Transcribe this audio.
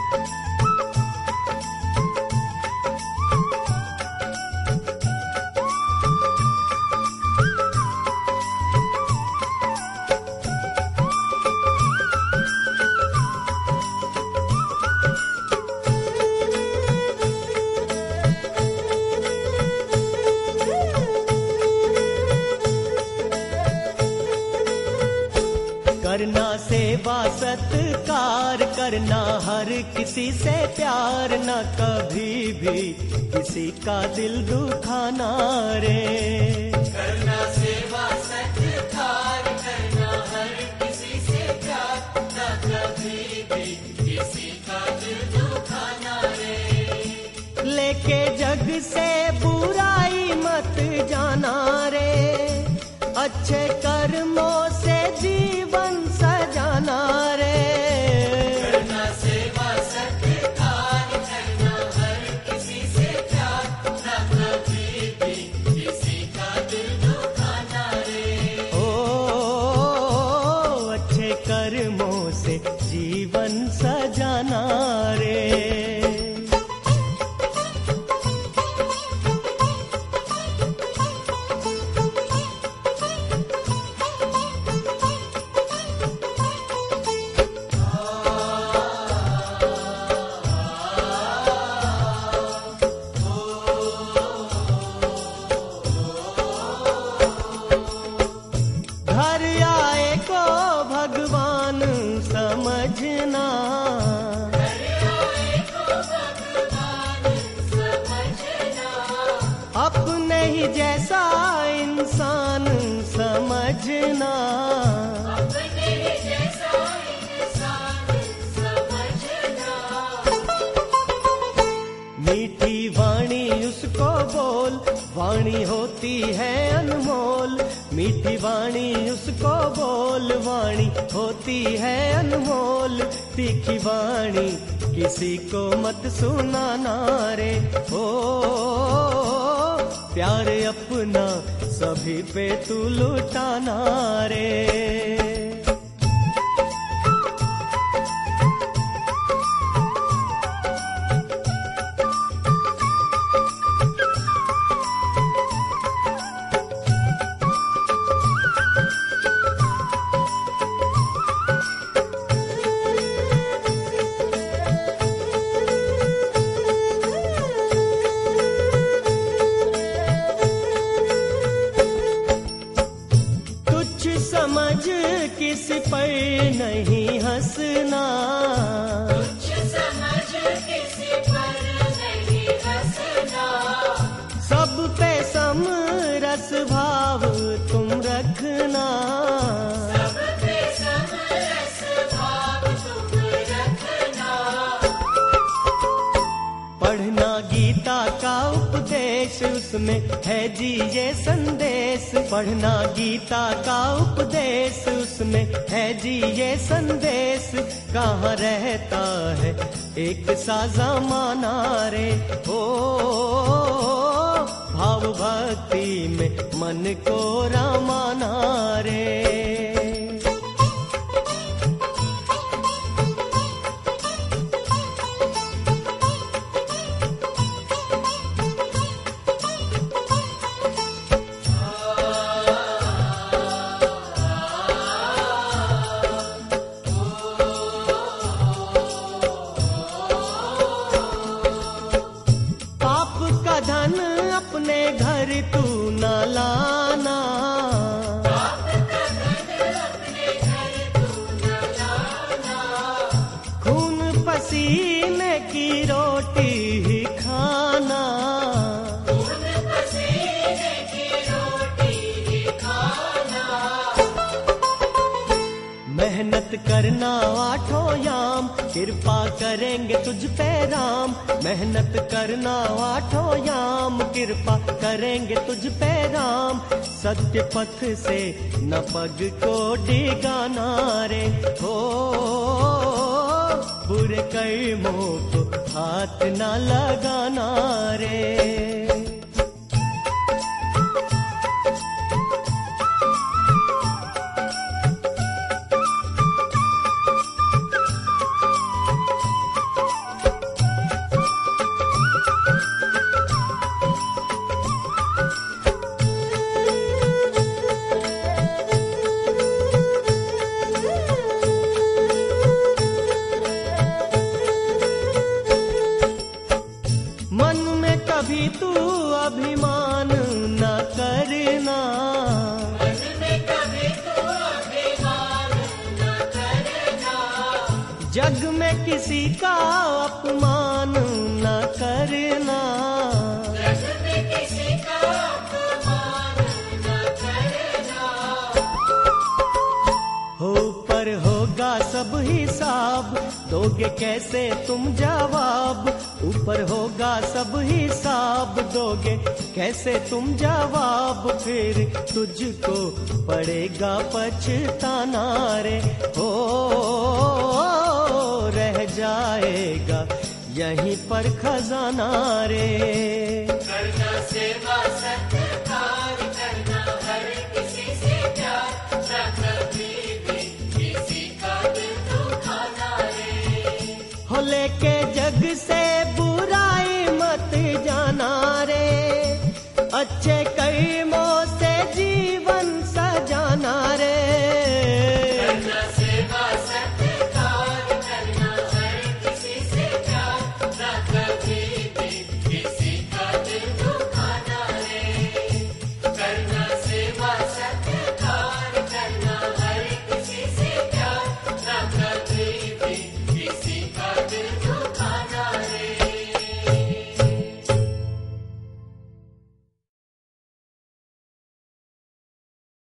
करना सेवा सत्कार करना, हर किसी से प्यार, न कभी भी किसी का दिल दुखाना रे। करना सेवा सत्कार करना, हर किसी से प्यार, न कभी भी किसी का दिल दुखाना रे। लेके जग से बुराई मत जाना रे, अच्छे कर्मों से जीवन सजाना रे। करना सेवा सत्कार करना, हर किसी से प्यार, न कभी भी किसी का दिल दुखाना रे। ओ अच्छे कर्मों से जीवन सजाना रे। घर आए को भगवान समझना, अपने ही जैसा इंसान समझना। मीठी वाणी उसको बोल, वाणी होती है अनमोल। मीठी वाणी उसको बोल, वाणी होती है अनमोल। तीखी वाणी किसी को मत सुनाना रे। ओ प्यार अपना सभी पे तू लुटाना रे। समझ किस पर नहीं हंसना, कुछ समझ किसी पर नहीं हंसना। सब पे समरस भाव तुम रखना। सब पे समरस भाव तुम रखना। पढ़ना गीता का उपदेश, उसमें है जी ये संदेश। पढ़ना गीता का उपदेश, उसमें है जी ये संदेश। कहाँ रहता है एक सा ज़माना रे। ओ भाव भक्ति में मन को रमाना रे। धन अपने घर तू न लाना, खून पसीने की रोटी ही खाना। मेहनत करना आठों याम, कृपा करेंगे तुझ पे राम। मेहनत करना आठों याम, कृपा करेंगे तुझ पे राम। सत्य पथ से न पग को डिगाना रे। हो बुरे कर्मों को हाथ न लगाना रे। तू अभिमान न करना, मन में कभी तू अभिमान न करना, जग में किसी का अपमान न करना। जग में किसी का अपमान न करना। हो पर होगा सब हिसाब, दोगे कैसे तुम जवाब। ऊपर होगा सब हिसाब, दोगे कैसे तुम जवाब। फिर तुझको पड़ेगा पछताना रे, हो रह जाएगा यहीं पर खजाना रे। करना सेवा सत्कार करना हर